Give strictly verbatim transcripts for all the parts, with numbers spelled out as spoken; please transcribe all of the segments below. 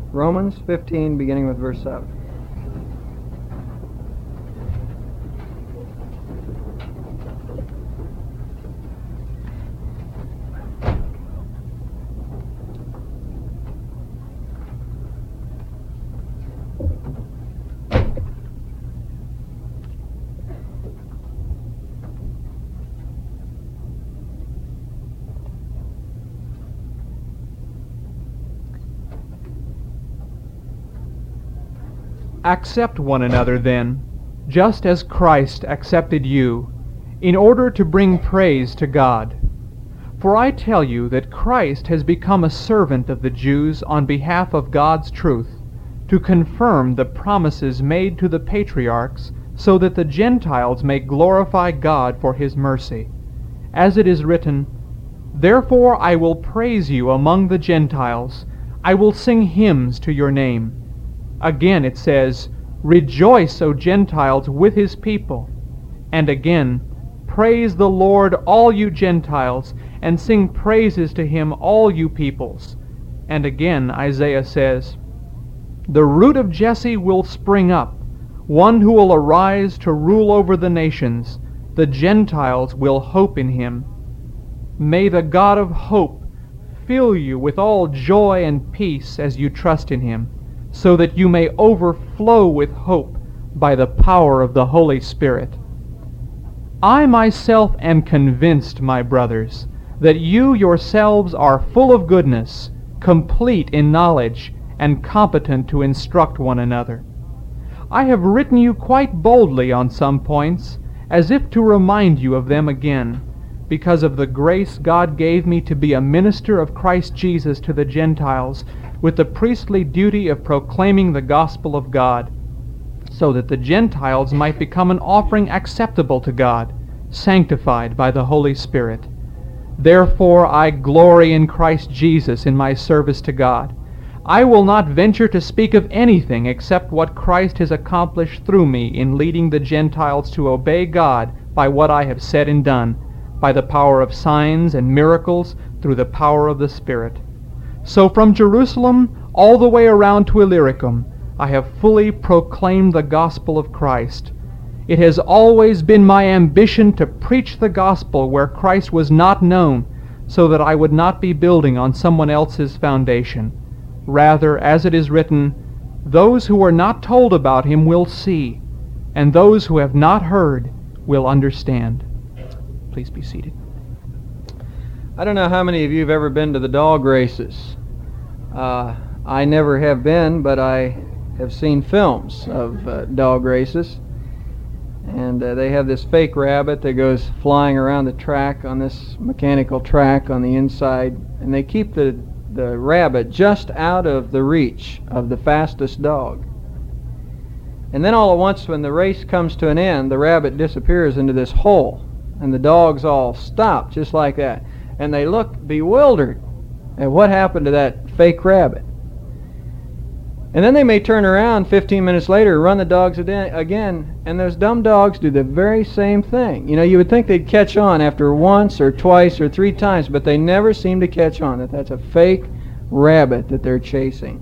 Romans fifteen, beginning with verse seven. Accept one another then, just as Christ accepted you, in order to bring praise to God. For I tell you that Christ has become a servant of the Jews on behalf of God's truth, to confirm the promises made to the patriarchs, so that the Gentiles may glorify God for His mercy. As it is written, "Therefore I will praise you among the Gentiles, I will sing hymns to your name." Again it says, "Rejoice, O Gentiles, with His people." And again, "Praise the Lord, all you Gentiles, and sing praises to Him, all you peoples." And again Isaiah says, "The root of Jesse will spring up, one who will arise to rule over the nations. The Gentiles will hope in Him." May the God of hope fill you with all joy and peace as you trust in Him, so that you may overflow with hope by the power of the Holy Spirit. I myself am convinced, my brothers, that you yourselves are full of goodness, complete in knowledge, and competent to instruct one another. I have written you quite boldly on some points, as if to remind you of them again, because of the grace God gave me to be a minister of Christ Jesus to the Gentiles, with the priestly duty of proclaiming the gospel of God, so that the Gentiles might become an offering acceptable to God, sanctified by the Holy Spirit. Therefore I glory in Christ Jesus in my service to God. I will not venture to speak of anything except what Christ has accomplished through me in leading the Gentiles to obey God by what I have said and done, by the power of signs and miracles, through the power of the Spirit. So from Jerusalem all the way around to Illyricum, I have fully proclaimed the gospel of Christ. It has always been my ambition to preach the gospel where Christ was not known, so that I would not be building on someone else's foundation. Rather, as it is written, "Those who are not told about Him will see, and those who have not heard will understand." Please be seated. I don't know how many of you have ever been to the dog races. Uh, I never have been, but I have seen films of uh, dog races. And uh, they have this fake rabbit that goes flying around the track on this mechanical track on the inside. And they keep the, the rabbit just out of the reach of the fastest dog. And then all at once, when the race comes to an end, the rabbit disappears into this hole. And the dogs all stop just like that. And they look bewildered at what happened to that fake rabbit. And then they may turn around fifteen minutes later, run the dogs again, and those dumb dogs do the very same thing. You know, you would think they'd catch on after once or twice or three times, but they never seem to catch on that that's a fake rabbit that they're chasing.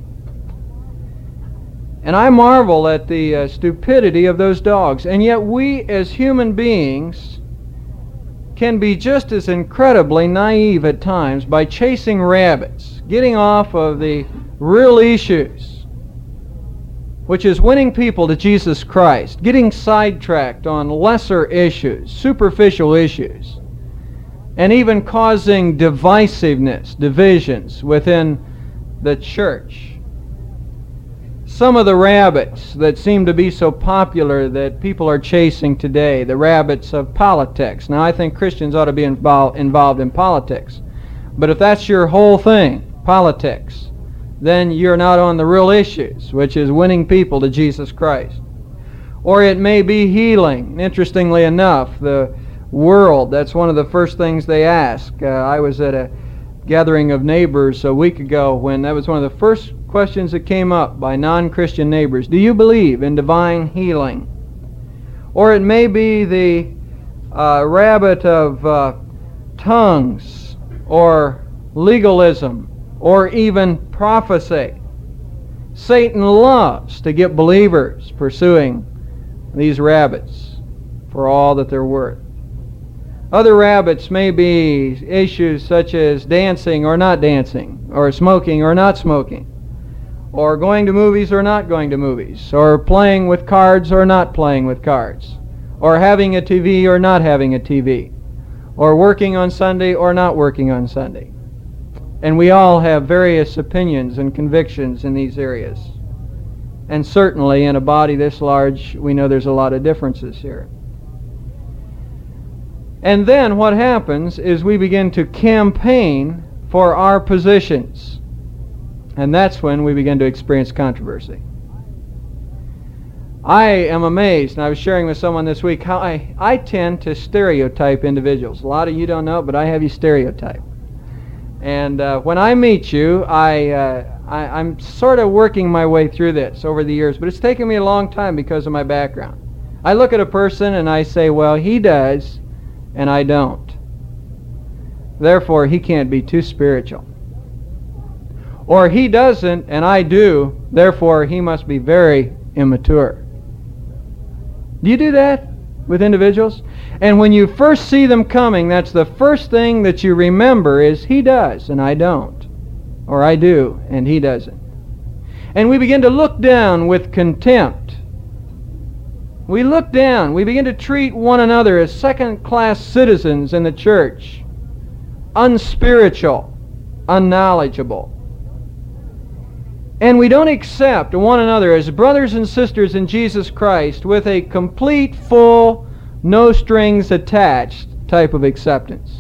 And I marvel at the uh, stupidity of those dogs. And yet we as human beings can be just as incredibly naive at times by chasing rabbits, getting off of the real issues, which is winning people to Jesus Christ, getting sidetracked on lesser issues, superficial issues, and even causing divisiveness, divisions within the church. Some of the rabbits that seem to be so popular that people are chasing today, the rabbits of politics. Now, I think Christians ought to be invol- involved in politics. But if that's your whole thing, politics, then you're not on the real issues, which is winning people to Jesus Christ. Or it may be healing. Interestingly enough, the world, that's one of the first things they ask. Uh, I was at a gathering of neighbors a week ago when that was one of the first questions that came up by non-Christian neighbors. Do you believe in divine healing? Or it may be the uh, rabbit of uh, tongues or legalism or even prophecy. Satan loves to get believers pursuing these rabbits for all that they're worth. Other rabbits may be issues such as dancing or not dancing, or smoking or not smoking, or going to movies or not going to movies, or playing with cards or not playing with cards, or having a T V or not having a T V, or working on Sunday or not working on Sunday. And we all have various opinions and convictions in these areas. And certainly in a body this large, we know there's a lot of differences here. And then what happens is we begin to campaign for our positions. And that's when we begin to experience controversy. I am amazed, and I was sharing with someone this week, how I, I tend to stereotype individuals. A lot of you don't know, but I have you stereotyped. And uh, when I meet you, I, uh, I, I'm sort of working my way through this over the years, but it's taken me a long time because of my background. I look at a person and I say, well, he does, and I don't. Therefore, he can't be too spiritual. Or he doesn't, and I do, therefore he must be very immature. Do you do that with individuals? And when you first see them coming, that's the first thing that you remember is he does, and I don't. Or I do, and he doesn't. And we begin to look down with contempt. We look down. We begin to treat one another as second-class citizens in the church. Unspiritual, unknowledgeable. And we don't accept one another as brothers and sisters in Jesus Christ with a complete, full, no strings attached type of acceptance.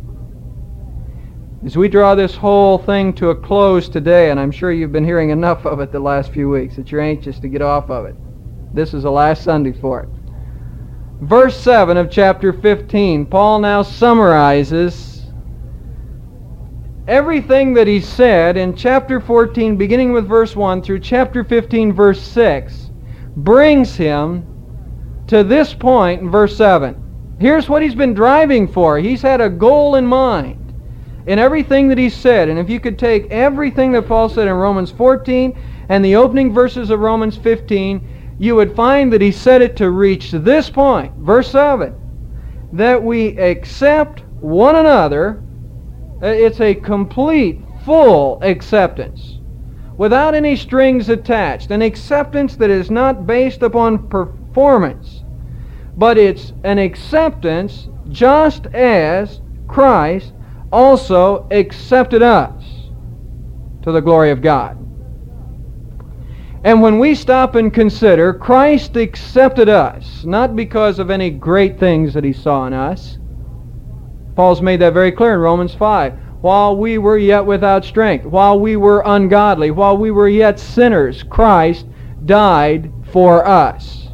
As we draw this whole thing to a close today, and I'm sure you've been hearing enough of it the last few weeks that you're anxious to get off of it. This is the last Sunday for it. Verse seven of chapter fifteen, Paul now summarizes everything that he said in chapter fourteen, beginning with verse one, through chapter fifteen, verse six, brings him to this point in verse seven. Here's what he's been driving for. He's had a goal in mind in everything that he said. And if you could take everything that Paul said in Romans fourteen and the opening verses of Romans fifteen, you would find that he said it to reach this point, verse seven, that we accept one another. It's a complete, full acceptance, without any strings attached. An acceptance that is not based upon performance, but it's an acceptance just as Christ also accepted us to the glory of God. And when we stop and consider, Christ accepted us, not because of any great things that he saw in us. Paul's made that very clear in Romans five. While we were yet without strength, while we were ungodly, while we were yet sinners, Christ died for us.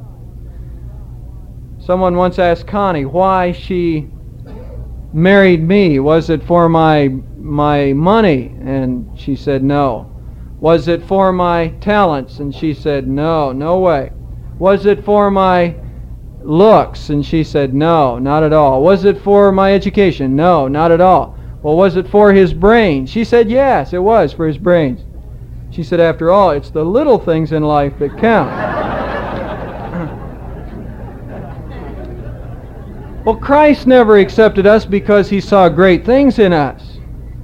Someone once asked Connie why she married me. Was it for my my money? And she said no. Was it for my talents? And she said no, no way. Was it for my looks? And she said no, not at all. Was it for my education? No, not at all. Well, was it for his brains? She said yes, it was for his brains. She said, after all, it's the little things in life that count. Well, Christ never accepted us because he saw great things in us.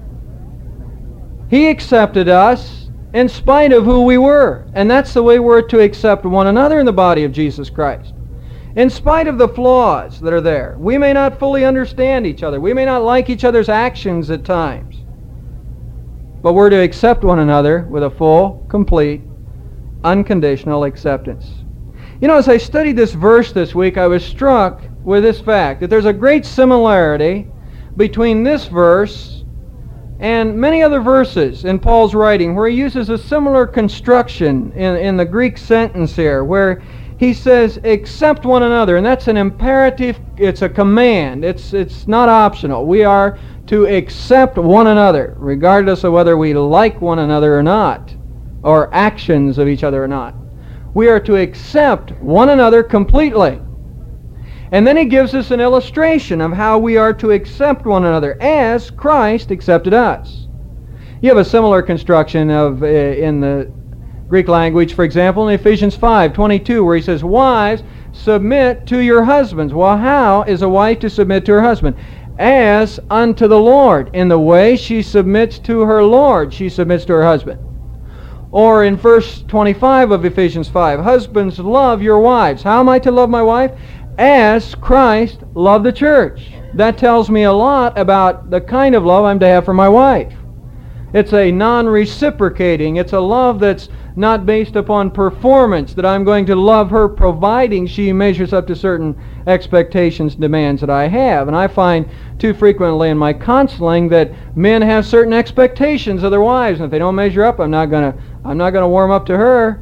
He accepted us in spite of who we were. And that's the way we're to accept one another in the body of Jesus Christ. In spite of the flaws that are there. We may not fully understand each other. We may not like each other's actions at times. But we're to accept one another with a full, complete, unconditional acceptance. You know, as I studied this verse this week, I was struck with this fact, that there's a great similarity between this verse and many other verses in Paul's writing where he uses a similar construction in, in the Greek sentence here, where he says, accept one another, and that's an imperative, it's a command, it's, it's not optional. We are to accept one another, regardless of whether we like one another or not, or actions of each other or not. We are to accept one another completely. And then he gives us an illustration of how we are to accept one another as Christ accepted us. You have a similar construction of uh, in the Greek language, for example, in Ephesians five twenty-two, where he says, "Wives, submit to your husbands." Well, how is a wife to submit to her husband? As unto the Lord. In the way she submits to her Lord, she submits to her husband. Or in verse twenty-five of Ephesians five, "Husbands, love your wives." How am I to love my wife? As Christ loved the church. That tells me a lot about the kind of love I'm to have for my wife. It's a non-reciprocating. It's a love that's not based upon performance, that I'm going to love her providing she measures up to certain expectations and demands that I have. And I find too frequently in my counseling that men have certain expectations of their wives, and if they don't measure up, I'm not going to I'm not going to warm up to her.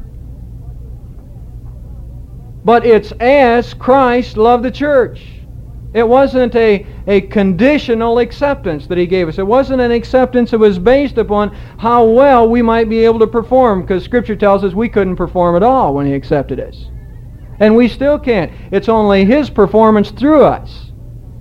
But it's as Christ loved the church. It wasn't a, a conditional acceptance that he gave us. It wasn't an acceptance that was based upon how well we might be able to perform, because Scripture tells us we couldn't perform at all when he accepted us. And we still can't. It's only his performance through us.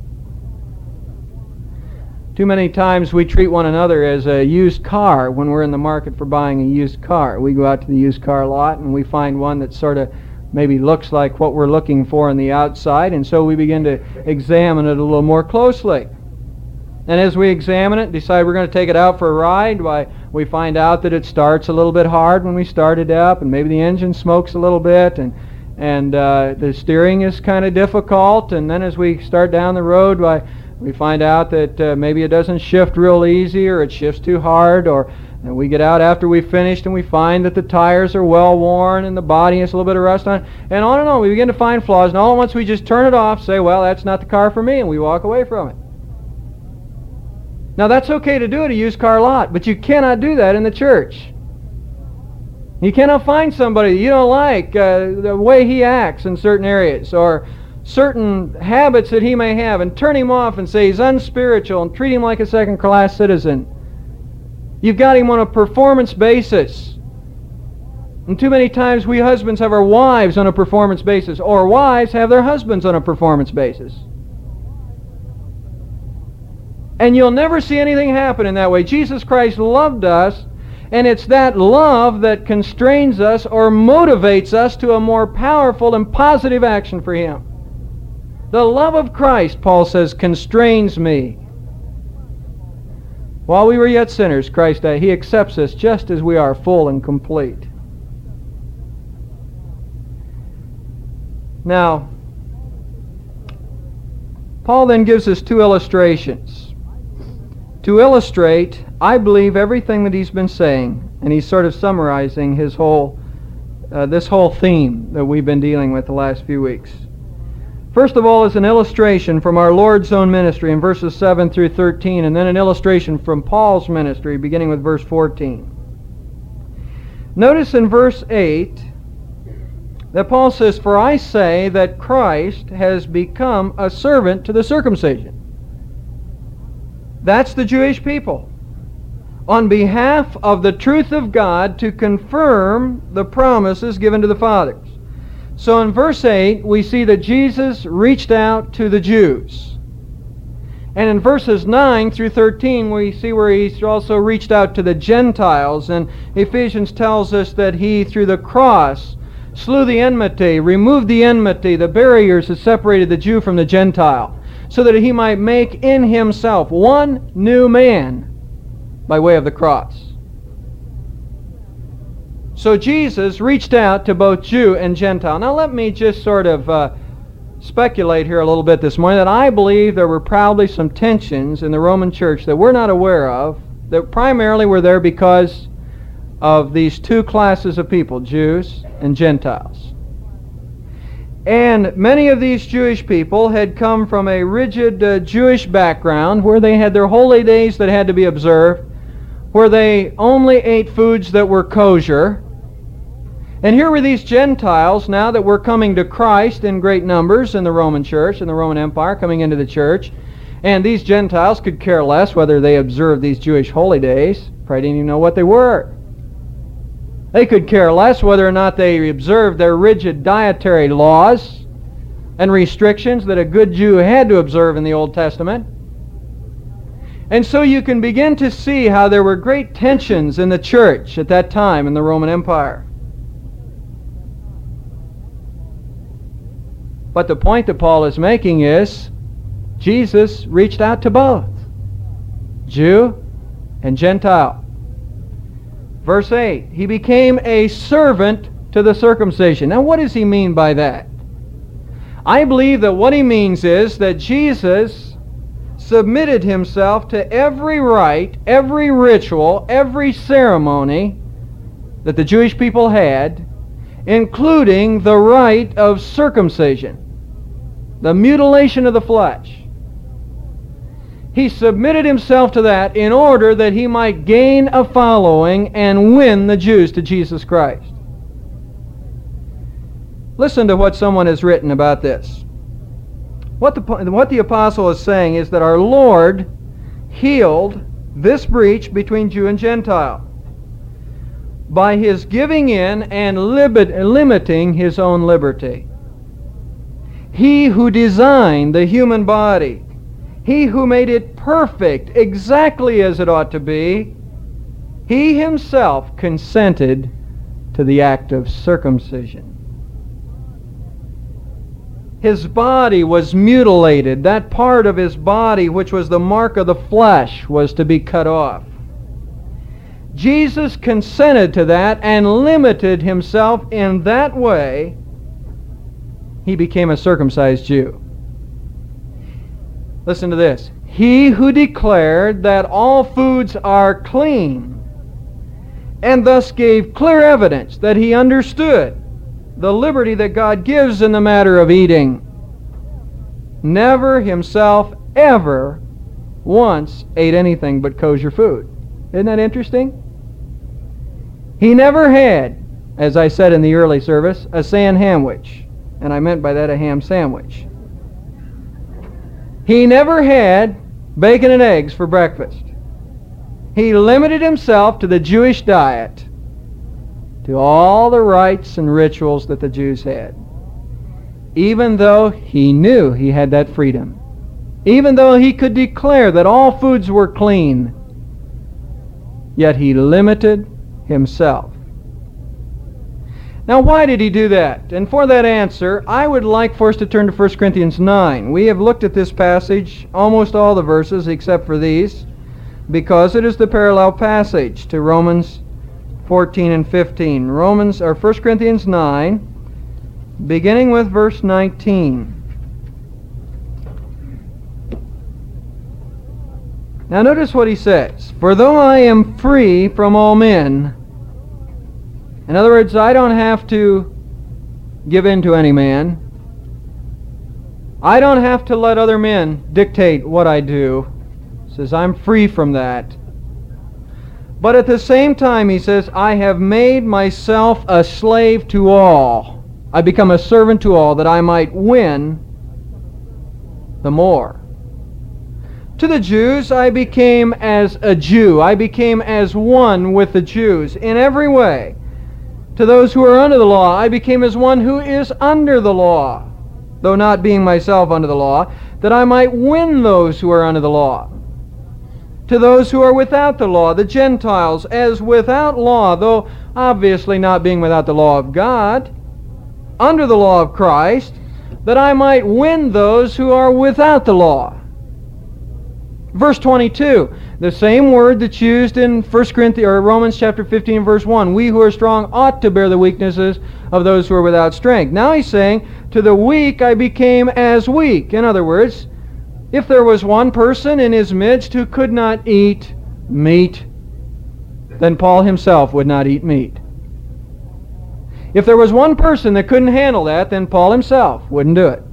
Too many times we treat one another as a used car when we're in the market for buying a used car. We go out to the used car lot and we find one that sort of maybe looks like what we're looking for on the outside, and so we begin to examine it a little more closely. And as we examine it, decide we're going to take it out for a ride, why we find out that it starts a little bit hard when we start it up, and maybe the engine smokes a little bit, and and uh, the steering is kind of difficult, and then as we start down the road, why we find out that uh, maybe it doesn't shift real easy, or it shifts too hard, or and we get out after we've finished and we find that the tires are well worn and the body has a little bit of rust on it, and on and on. We begin to find flaws, and all at once we just turn it off, say, well, that's not the car for me, and we walk away from it. Now, that's okay to do at a used car lot, but you cannot do that in the church. You cannot find somebody you don't like, uh, the way he acts in certain areas, or certain habits that he may have, and turn him off and say he's unspiritual and treat him like a second-class citizen. You've got him on a performance basis. And too many times we husbands have our wives on a performance basis, or wives have their husbands on a performance basis. And you'll never see anything happen in that way. Jesus Christ loved us, and it's that love that constrains us or motivates us to a more powerful and positive action for him. The love of Christ, Paul says, constrains me. While we were yet sinners, Christ died. He accepts us just as we are, full and complete. Now, Paul then gives us two illustrations to illustrate, I believe, everything that he's been saying, and he's sort of summarizing his whole, uh, this whole theme that we've been dealing with the last few weeks. First of all is an illustration from our Lord's own ministry in verses seven through thirteen, and then an illustration from Paul's ministry beginning with verse fourteen. Notice in verse eight that Paul says, "For I say that Christ has become a servant to the circumcision." That's the Jewish people, on behalf of the truth of God, to confirm the promises given to the fathers. So in verse eight, we see that Jesus reached out to the Jews. And in verses nine through thirteen, we see where He's also reached out to the Gentiles. And Ephesians tells us that He, through the cross, slew the enmity, removed the enmity, the barriers that separated the Jew from the Gentile, so that He might make in Himself one new man by way of the cross. So Jesus reached out to both Jew and Gentile. Now let me just sort of uh, speculate here a little bit this morning that I believe there were probably some tensions in the Roman church that we're not aware of, that primarily were there because of these two classes of people, Jews and Gentiles. And many of these Jewish people had come from a rigid uh, Jewish background where they had their holy days that had to be observed, where they only ate foods that were kosher. And here were these Gentiles now that were coming to Christ in great numbers in the Roman church, in the Roman Empire, coming into the church. And these Gentiles could care less whether they observed these Jewish holy days. Probably didn't even know what they were. They could care less whether or not they observed their rigid dietary laws and restrictions that a good Jew had to observe in the Old Testament. And so you can begin to see how there were great tensions in the church at that time in the Roman Empire. But the point that Paul is making is Jesus reached out to both, Jew and Gentile. Verse eight, he became a servant to the circumcision. Now what does he mean by that? I believe that what he means is that Jesus submitted himself to every rite, every ritual, every ceremony that the Jewish people had, including the rite of circumcision, the mutilation of the flesh. He submitted himself to that in order that he might gain a following and win the Jews to Jesus Christ. Listen to what someone has written about this. What the, what the apostle is saying is that our Lord healed this breach between Jew and Gentile by his giving in and limit, limiting his own liberty. He who designed the human body, he who made it perfect exactly as it ought to be, he himself consented to the act of circumcision. His body was mutilated. That part of his body which was the mark of the flesh was to be cut off. Jesus consented to that and limited himself in that way. He became a circumcised Jew. Listen to this. He who declared that all foods are clean, and thus gave clear evidence that he understood the liberty that God gives in the matter of eating, never himself ever once ate anything but kosher food. Isn't that interesting? He never had, as I said in the early service, a sand hamwich. And I meant by that a ham sandwich. He never had bacon and eggs for breakfast. He limited himself to the Jewish diet, to all the rites and rituals that the Jews had. Even though he knew he had that freedom. Even though he could declare that all foods were clean. Yet he limited himself. Now why did he do that? And for that answer, I would like for us to turn to First Corinthians nine. We have looked at this passage, almost all the verses except for these, because it is the parallel passage to Romans fourteen and fifteen. Romans, or First Corinthians nine, beginning with verse nineteen. Now notice what he says. For though I am free from all men, in other words, I don't have to give in to any man. I don't have to let other men dictate what I do. He says, I'm free from that. But at the same time, he says, I have made myself a slave to all. I become a servant to all, that I might win the more. To the Jews, I became as a Jew. I became as one with the Jews in every way. To those who are under the law, I became as one who is under the law, though not being myself under the law, that I might win those who are under the law. To those who are without the law, the Gentiles, as without law, though obviously not being without the law of God, under the law of Christ, that I might win those who are without the law. Verse twenty-two, the same word that's used in First Corinthians or Romans chapter fifteen, verse one. We who are strong ought to bear the weaknesses of those who are without strength. Now he's saying, to the weak I became as weak. In other words, if there was one person in his midst who could not eat meat, then Paul himself would not eat meat. If there was one person that couldn't handle that, then Paul himself wouldn't do it.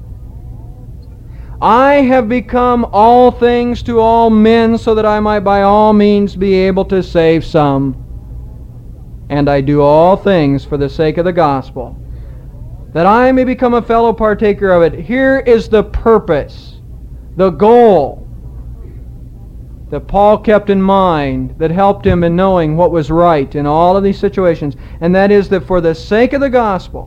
I have become all things to all men, so that I might by all means be able to save some. And I do all things for the sake of the gospel, that I may become a fellow partaker of it. Here is the purpose, the goal that Paul kept in mind, that helped him in knowing what was right in all of these situations, and that is that for the sake of the gospel.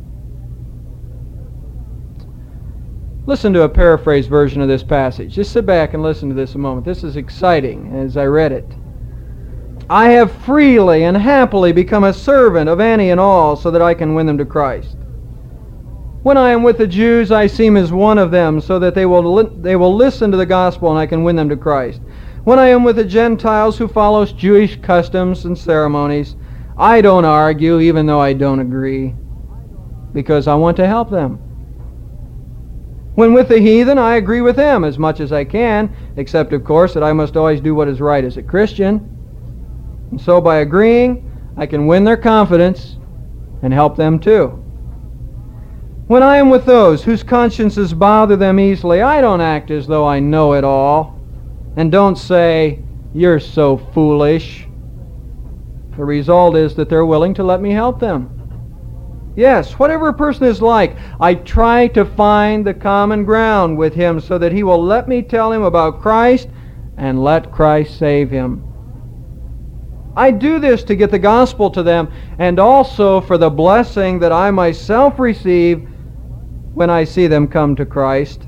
Listen to a paraphrased version of this passage. Just sit back and listen to this a moment. This is exciting as I read it. I have freely and happily become a servant of any and all so that I can win them to Christ. When I am with the Jews, I seem as one of them, so that they will li- they will listen to the gospel and I can win them to Christ. When I am with the Gentiles who follow Jewish customs and ceremonies, I don't argue, even though I don't agree, because I want to help them. When with the heathen, I agree with them as much as I can, except, of course, that I must always do what is right as a Christian. And so by agreeing, I can win their confidence and help them too. When I am with those whose consciences bother them easily, I don't act as though I know it all, and don't say, "You're so foolish." The result is that they're willing to let me help them. Yes, whatever a person is like, I try to find the common ground with him so that he will let me tell him about Christ and let Christ save him. I do this to get the gospel to them and also for the blessing that I myself receive when I see them come to Christ.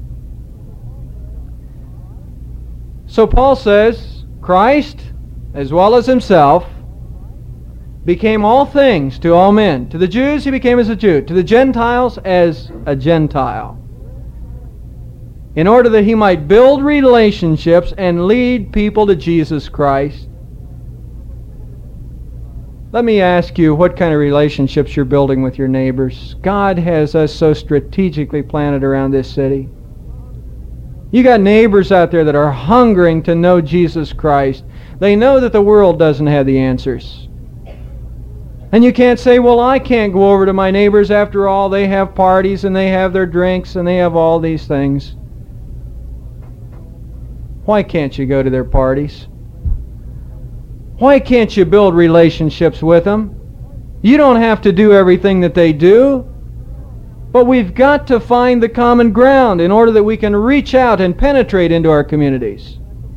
So Paul says, Christ, as well as himself, became all things to all men. To the Jews he became as a Jew, to the Gentiles as a Gentile, in order that he might build relationships and lead people to Jesus Christ. Let me ask you what kind of relationships you're building with your neighbors. God has us so strategically planted around this city. You got neighbors out there that are hungering to know Jesus Christ. They know that the world doesn't have the answers. And you can't say, well, I can't go over to my neighbors. After all, they have parties and they have their drinks and they have all these things. Why can't you go to their parties? Why can't you build relationships with them? You don't have to do everything that they do. But we've got to find the common ground in order that we can reach out and penetrate into our communities.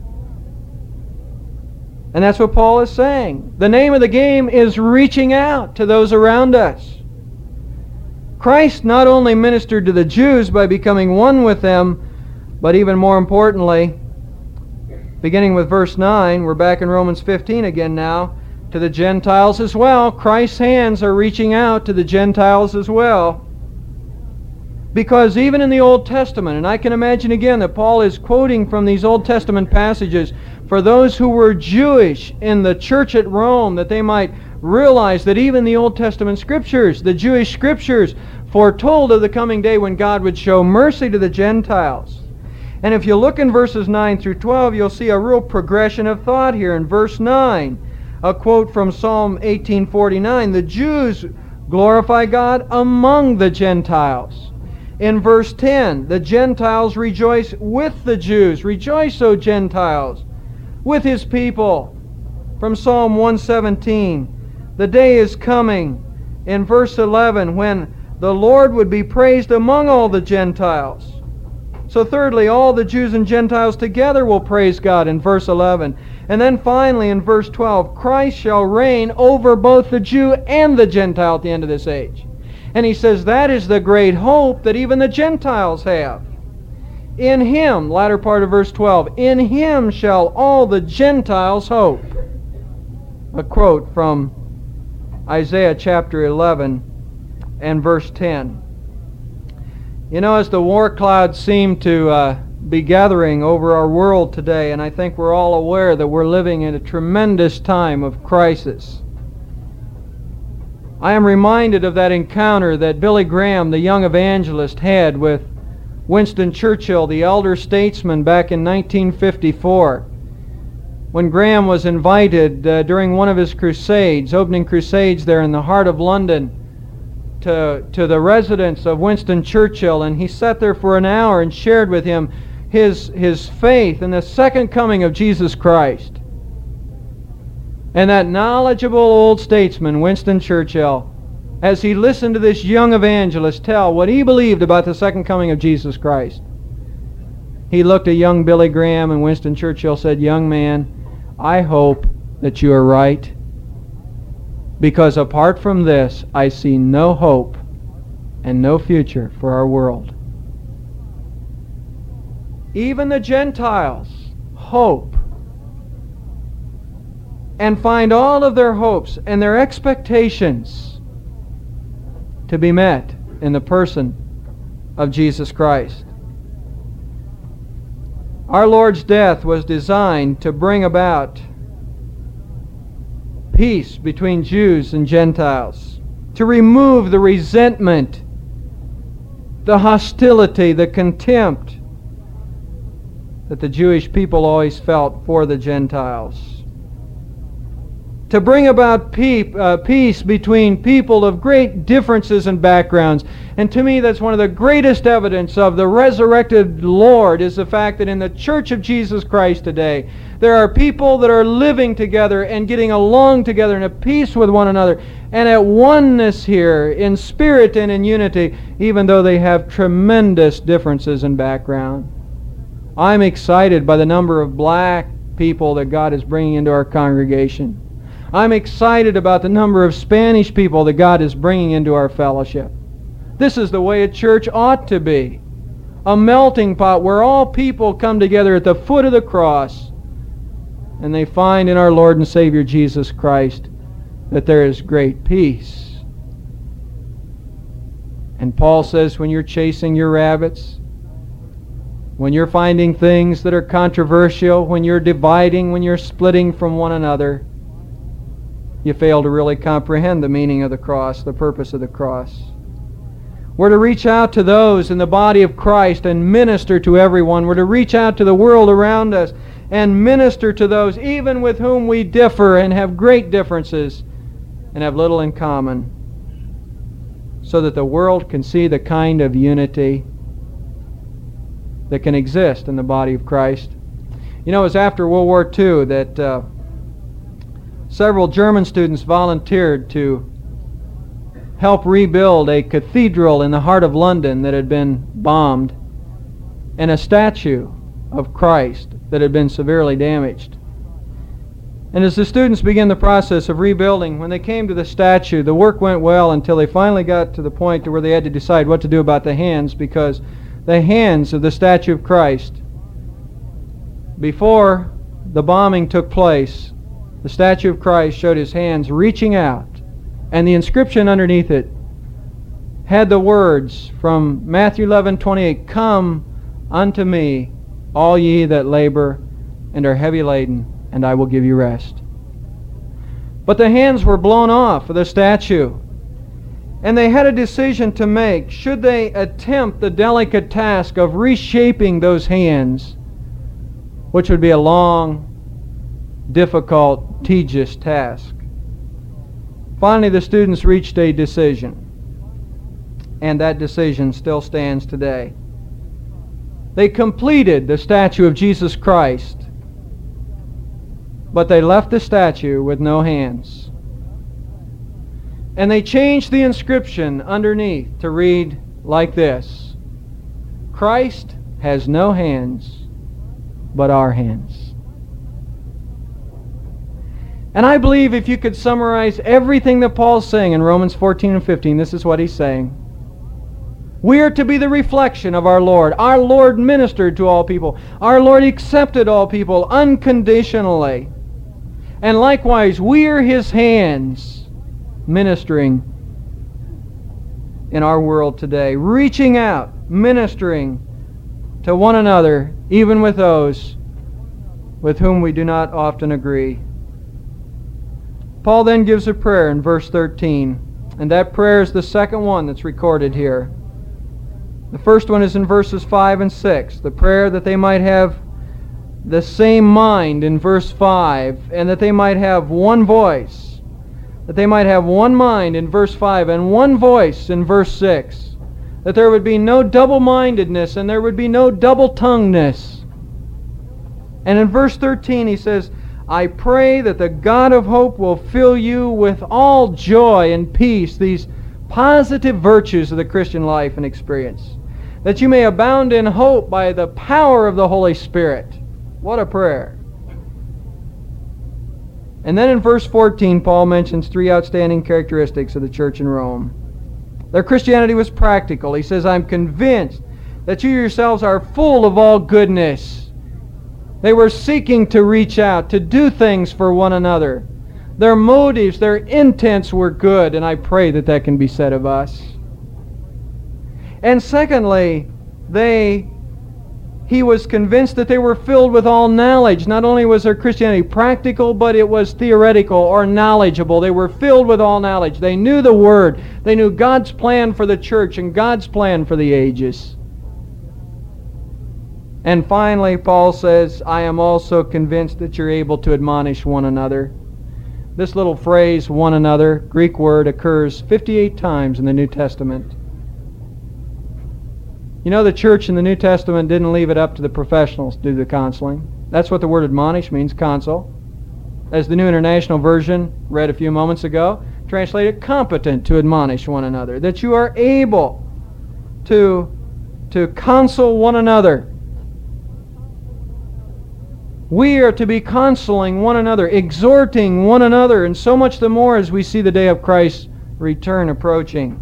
And that's what Paul is saying. The name of the game is reaching out to those around us. Christ not only ministered to the Jews by becoming one with them, but even more importantly, beginning with verse nine, we're back in Romans fifteen again now, to the Gentiles as well. Christ's hands are reaching out to the Gentiles as well. Because even in the Old Testament, and I can imagine again that Paul is quoting from these Old Testament passages for those who were Jewish in the church at Rome, that they might realize that even the Old Testament Scriptures, the Jewish Scriptures, foretold of the coming day when God would show mercy to the Gentiles. And if you look in verses nine through twelve, you'll see a real progression of thought here. In verse nine, a quote from Psalm eighteen forty-nine, the Jews glorify God among the Gentiles. In verse ten, the Gentiles rejoice with the Jews. Rejoice, O Gentiles, with His people. From Psalm one seventeen, the day is coming, in verse eleven, when the Lord would be praised among all the Gentiles. So thirdly, all the Jews and Gentiles together will praise God in verse eleven. And then finally in verse twelve, Christ shall reign over both the Jew and the Gentile at the end of this age. And he says that is the great hope that even the Gentiles have. In Him, latter part of verse twelve, in Him shall all the Gentiles hope. A quote from Isaiah chapter eleven and verse ten. You know, as the war clouds seem to uh, be gathering over our world today, and I think we're all aware that we're living in a tremendous time of crisis, I am reminded of that encounter that Billy Graham, the young evangelist, had with Winston Churchill, the elder statesman, back in nineteen fifty-four. When Graham was invited uh, during one of his crusades, opening crusades there in the heart of London, to, to the residence of Winston Churchill, and he sat there for an hour and shared with him his, his faith in the second coming of Jesus Christ. And that knowledgeable old statesman, Winston Churchill, as he listened to this young evangelist tell what he believed about the second coming of Jesus Christ, he looked at young Billy Graham, and Winston Churchill said, "Young man, I hope that you are right, because apart from this, I see no hope and no future for our world." Even the Gentiles hope and find all of their hopes and their expectations to be met in the person of Jesus Christ. Our Lord's death was designed to bring about peace between Jews and Gentiles, to remove the resentment, the hostility, the contempt that the Jewish people always felt for the Gentiles. To bring about pe- uh, peace between people of great differences and backgrounds. And to me, that's one of the greatest evidence of the resurrected Lord, is the fact that in the Church of Jesus Christ today, there are people that are living together and getting along together in a peace with one another, and at oneness here in spirit and in unity, even though they have tremendous differences in background. I'm excited by the number of black people that God is bringing into our congregation. I'm excited about the number of Spanish people that God is bringing into our fellowship. This is the way a church ought to be. A melting pot where all people come together at the foot of the cross, and they find in our Lord and Savior Jesus Christ that there is great peace. And Paul says, when you're chasing your rabbits, when you're finding things that are controversial, when you're dividing, when you're splitting from one another, you fail to really comprehend the meaning of the cross, the purpose of the cross. We're to reach out to those in the body of Christ and minister to everyone. We're to reach out to the world around us and minister to those even with whom we differ and have great differences and have little in common, so that the world can see the kind of unity that can exist in the body of Christ. You know, it was after World War Two that uh, several German students volunteered to help rebuild a cathedral in the heart of London that had been bombed, and a statue of Christ that had been severely damaged. And as the students began the process of rebuilding, when they came to the statue, the work went well until they finally got to the point to where they had to decide what to do about the hands, because the hands of the statue of Christ, before the bombing took place, the statue of Christ showed his hands reaching out, and the inscription underneath it had the words from Matthew eleven twenty-eight, "Come unto me, all ye that labor and are heavy laden, and I will give you rest." But the hands were blown off of the statue, and they had a decision to make. Should they attempt the delicate task of reshaping those hands, which would be a long, difficult, tedious task? Finally, the students reached a decision, and that decision still stands today. They completed the statue of Jesus Christ, but they left the statue with no hands. And they changed the inscription underneath to read like this: Christ has no hands but our hands. And I believe if you could summarize everything that Paul's saying in Romans fourteen and fifteen, this is what he's saying. We are to be the reflection of our Lord. Our Lord ministered to all people. Our Lord accepted all people unconditionally. And likewise, we are His hands ministering in our world today, reaching out, ministering to one another, even with those with whom we do not often agree. Paul then gives a prayer in verse thirteen, and that prayer is the second one that's recorded here. The first one is in verses five and six, the prayer that they might have the same mind in verse five, and that they might have one voice, that they might have one mind in verse five, and one voice in verse six, that there would be no double-mindedness and there would be no double-tonguedness. And in verse thirteen he says, I pray that the God of hope will fill you with all joy and peace, these positive virtues of the Christian life and experience, that you may abound in hope by the power of the Holy Spirit. What a prayer. And then in verse fourteen, Paul mentions three outstanding characteristics of the church in Rome. Their Christianity was practical. He says, I'm convinced that you yourselves are full of all goodness. They were seeking to reach out, to do things for one another. Their motives, their intents were good, and I pray that that can be said of us. And secondly, they he was convinced that they were filled with all knowledge. Not only was their Christianity practical, but it was theoretical or knowledgeable. They were filled with all knowledge. They knew the Word. They knew God's plan for the church and God's plan for the ages. And finally, Paul says, I am also convinced that you're able to admonish one another. This little phrase, one another, Greek word, occurs fifty-eight times in the New Testament. You know, the church in the New Testament didn't leave it up to the professionals to do the counseling. That's what the word admonish means, counsel. As the New International Version, read a few moments ago, translated competent to admonish one another. That you are able to, to counsel one another. We are to be counseling one another, exhorting one another, and so much the more as we see the day of Christ's return approaching.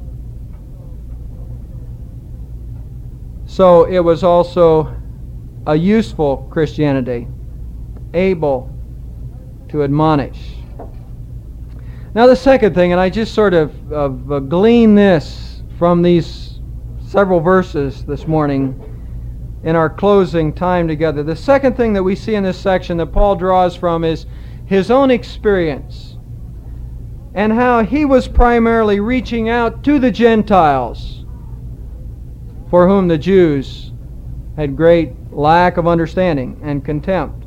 So it was also a useful Christianity, able to admonish. Now the second thing, and I just sort of, of uh, glean this from these several verses this morning in our closing time together. The second thing that we see in this section that Paul draws from is his own experience and how he was primarily reaching out to the Gentiles, for whom the Jews had great lack of understanding and contempt.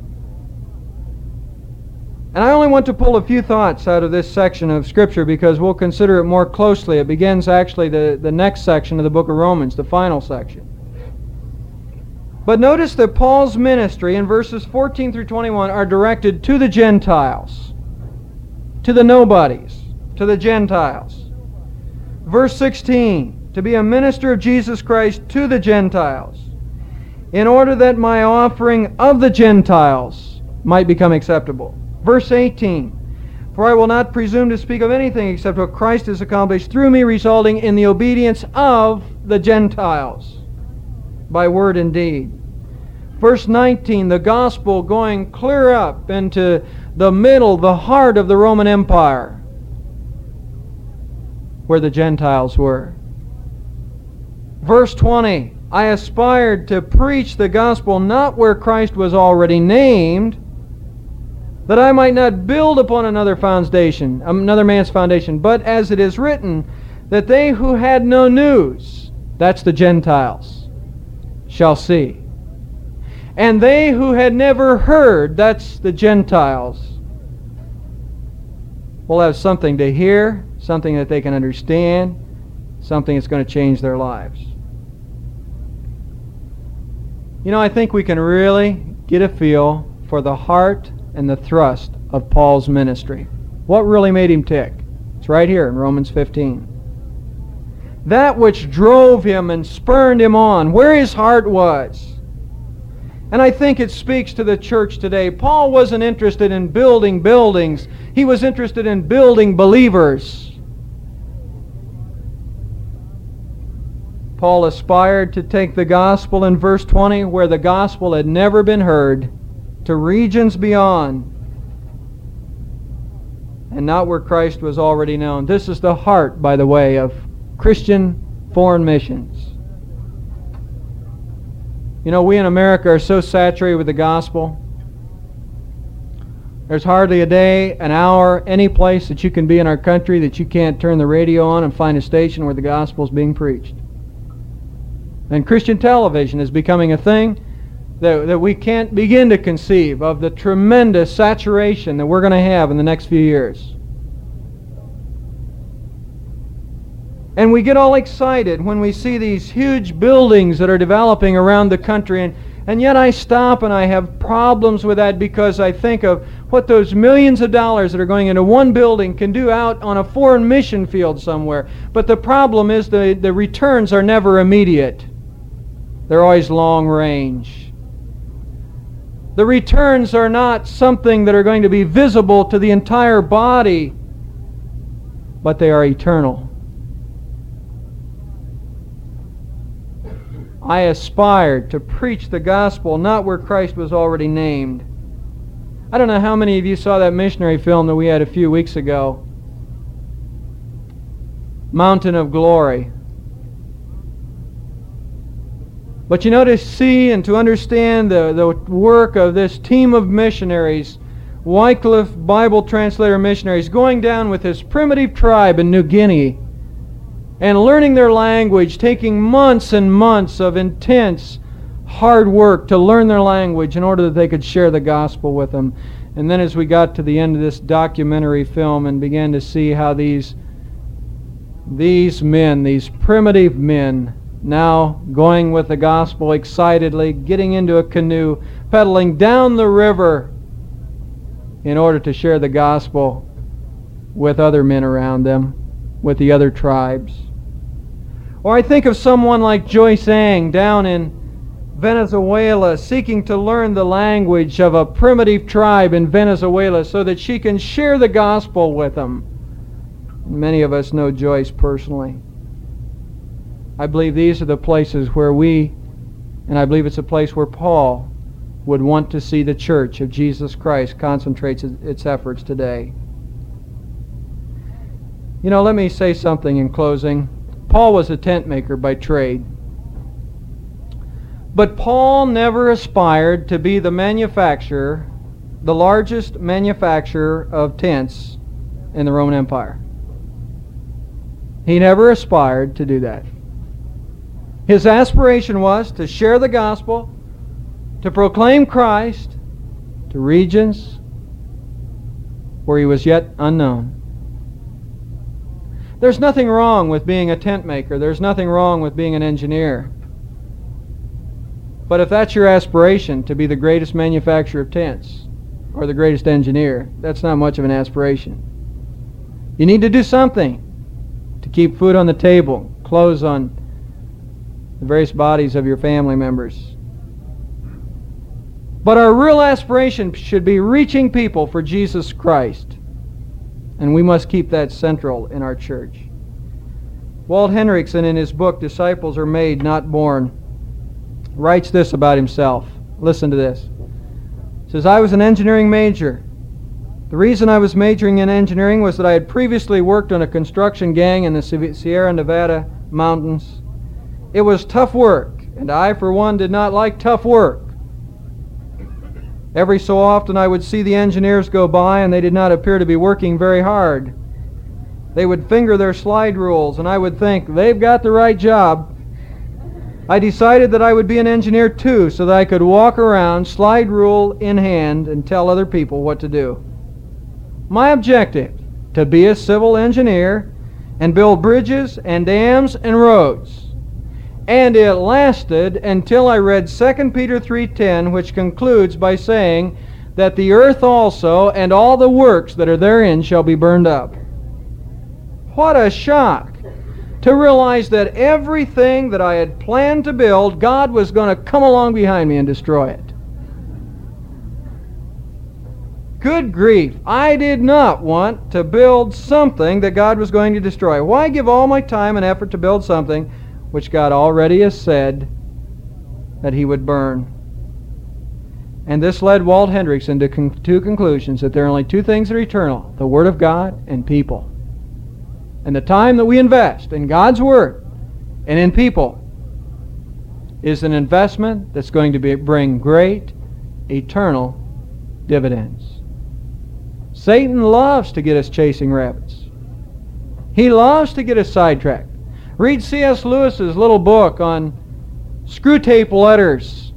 And I only want to pull a few thoughts out of this section of Scripture because we'll consider it more closely. It begins actually the, the next section of the book of Romans, the final section. But notice that Paul's ministry in verses fourteen through twenty-one are directed to the Gentiles, to the nobodies, to the Gentiles. Verse sixteen, to be a minister of Jesus Christ to the Gentiles, in order that my offering of the Gentiles might become acceptable. Verse eighteen, for I will not presume to speak of anything except what Christ has accomplished through me, resulting in the obedience of the Gentiles by word and deed. Verse nineteen, the gospel going clear up into the middle, the heart of the Roman Empire, where the Gentiles were. Verse twenty, I aspired to preach the gospel not where Christ was already named, that I might not build upon another foundation, another man's foundation, but as it is written, that they who had no news, that's the Gentiles, shall see. And they who had never heard, that's the Gentiles, will have something to hear, something that they can understand, something that's going to change their lives. You know, I think we can really get a feel for the heart and the thrust of Paul's ministry. What really made him tick? It's right here in Romans fifteen. That which drove him and spurred him on, where his heart was. And I think it speaks to the church today. Paul wasn't interested in building buildings. He was interested in building believers. Paul aspired to take the gospel in verse twenty, where the gospel had never been heard, to regions beyond, and not where Christ was already known. This is the heart, by the way, of Christian foreign missions. You know, we in America are so saturated with the gospel. There's hardly a day, an hour, any place that you can be in our country that you can't turn the radio on and find a station where the gospel is being preached. And Christian television is becoming a thing that, that we can't begin to conceive of the tremendous saturation that we're going to have in the next few years. And we get all excited when we see these huge buildings that are developing around the country, and, and yet I stop and I have problems with that because I think of what those millions of dollars that are going into one building can do out on a foreign mission field somewhere. But the problem is the, the returns are never immediate. They're always long range. The returns are not something that are going to be visible to the entire body, but they are eternal. I aspired to preach the gospel not where Christ was already named. I don't know how many of you saw that missionary film that we had a few weeks ago, Mountain of Glory. But you know, to see and to understand the, the work of this team of missionaries, Wycliffe Bible translator missionaries, going down with this primitive tribe in New Guinea and learning their language, taking months and months of intense, hard work to learn their language in order that they could share the gospel with them. And then as we got to the end of this documentary film and began to see how these, these men, these primitive men, now going with the gospel excitedly, getting into a canoe, paddling down the river in order to share the gospel with other men around them, with the other tribes. Or I think of someone like Joyce Ang down in Venezuela, seeking to learn the language of a primitive tribe in Venezuela so that she can share the gospel with them. Many of us know Joyce personally. I believe these are the places where we, and I believe it's a place where Paul would want to see the church of Jesus Christ concentrates its efforts today. You know, let me say something in closing. Paul was a tent maker by trade. But Paul never aspired to be the manufacturer, the largest manufacturer of tents in the Roman Empire. He never aspired to do that. His aspiration was to share the gospel, to proclaim Christ to regions where he was yet unknown. There's nothing wrong with being a tent maker. There's nothing wrong with being an engineer. But if that's your aspiration, to be the greatest manufacturer of tents or the greatest engineer, that's not much of an aspiration. You need to do something to keep food on the table, clothes on the various bodies of your family members. But our real aspiration should be reaching people for Jesus Christ. And we must keep that central in our church. Walt Henrichsen, in his book, Disciples Are Made, Not Born, writes this about himself. Listen to this. He says, I was an engineering major. The reason I was majoring in engineering was that I had previously worked on a construction gang in the Sierra Nevada mountains. It was tough work, and I, for one, did not like tough work. Every so often I would see the engineers go by, and they did not appear to be working very hard. They would finger their slide rules, and I would think, they've got the right job. I decided that I would be an engineer too, so that I could walk around, slide rule in hand, and tell other people what to do. My objective, to be a civil engineer and build bridges and dams and roads. And it lasted until I read Second Peter three ten, which concludes by saying that the earth also and all the works that are therein shall be burned up. What a shock to realize that everything that I had planned to build, God was going to come along behind me and destroy it. Good grief, I did not want to build something that God was going to destroy. Why give all my time and effort to build something which God already has said that he would burn? And this led Walt Henrichsen to con- two conclusions, that there are only two things that are eternal, the Word of God and people. And the time that we invest in God's Word and in people is an investment that's going to be, bring great, eternal dividends. Satan loves to get us chasing rabbits. He loves to get us sidetracked. Read C S Lewis's little book on Screwtape Letters.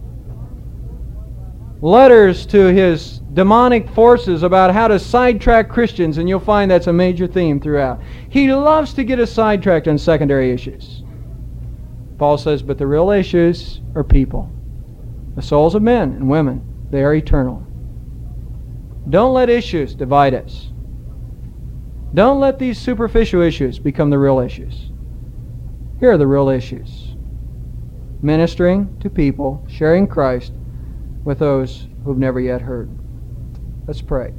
Letters to his demonic forces about how to sidetrack Christians, and you'll find that's a major theme throughout. He loves to get us sidetracked on secondary issues. Paul says, but the real issues are people. The souls of men and women, they are eternal. Don't let issues divide us. Don't let these superficial issues become the real issues. Here are the real issues. Ministering to people, sharing Christ with those who've never yet heard. Let's pray.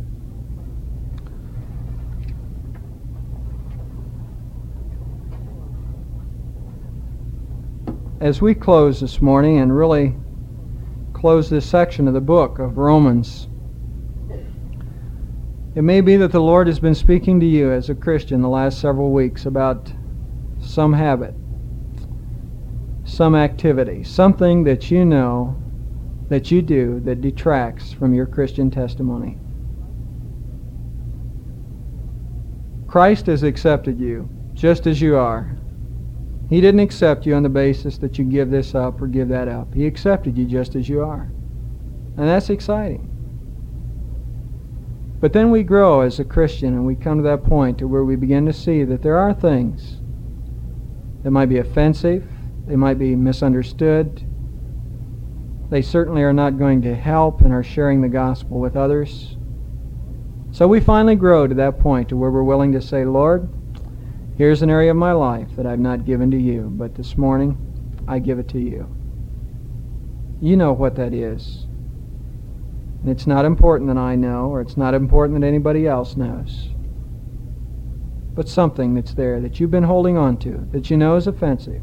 As we close this morning and really close this section of the book of Romans, it may be that the Lord has been speaking to you as a Christian the last several weeks about some habit, some activity, something that you know that you do that detracts from your Christian testimony. Christ has accepted you just as you are. He didn't accept you on the basis that you give this up or give that up. He accepted you just as you are. And that's exciting. But then we grow as a Christian and we come to that point to where we begin to see that there are things that might be offensive, they might be misunderstood, they certainly are not going to help in our sharing the gospel with others. So we finally grow to that point to where we're willing to say, Lord, here's an area of my life that I've not given to you, but this morning I give it to you. You know what that is. And it's not important that I know, or it's not important that anybody else knows. But something that's there that you've been holding on to, that you know is offensive,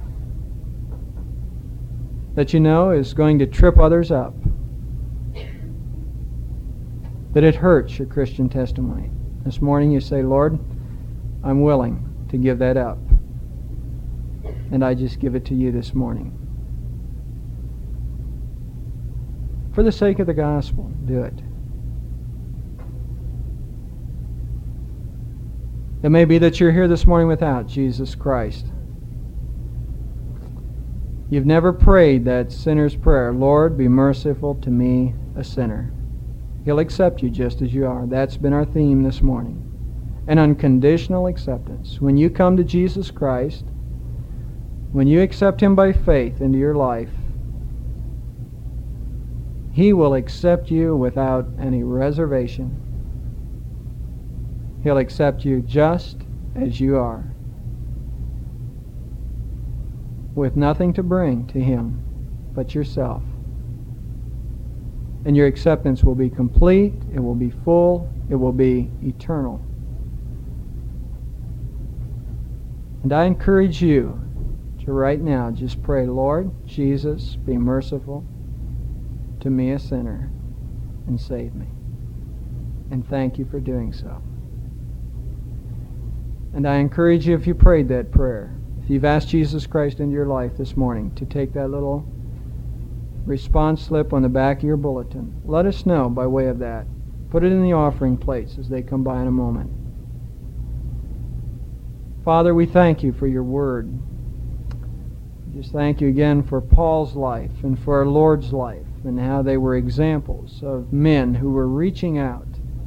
that you know is going to trip others up, that it hurts your Christian testimony. This morning you say, Lord, I'm willing to give that up. And I just give it to you this morning. For the sake of the gospel, do it. It may be that you're here this morning without Jesus Christ. You've never prayed that sinner's prayer, Lord, be merciful to me, a sinner. He'll accept you just as you are. That's been our theme this morning. An unconditional acceptance. When you come to Jesus Christ, when you accept Him by faith into your life, He will accept you without any reservation. He'll accept you just as you are, with nothing to bring to Him but yourself. And your acceptance will be complete, it will be full, it will be eternal. And I encourage you to right now just pray, Lord Jesus, be merciful to me, a sinner, and save me. And thank you for doing so. And I encourage you, if you prayed that prayer, if you've asked Jesus Christ into your life this morning, to take that little response slip on the back of your bulletin. Let us know by way of that. Put it in the offering plates as they come by in a moment. Father, we thank you for your word. We just thank you again for Paul's life and for our Lord's life and how they were examples of men who were reaching out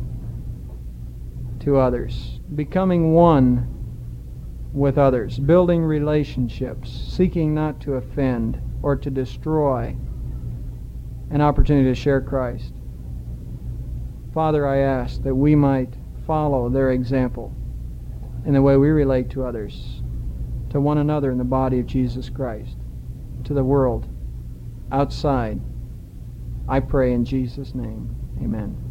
to others, becoming one with others, building relationships, seeking not to offend or to destroy an opportunity to share Christ. Father, I ask that we might follow their example in the way we relate to others, to one another in the body of Jesus Christ, to the world outside. I pray in Jesus' name. Amen.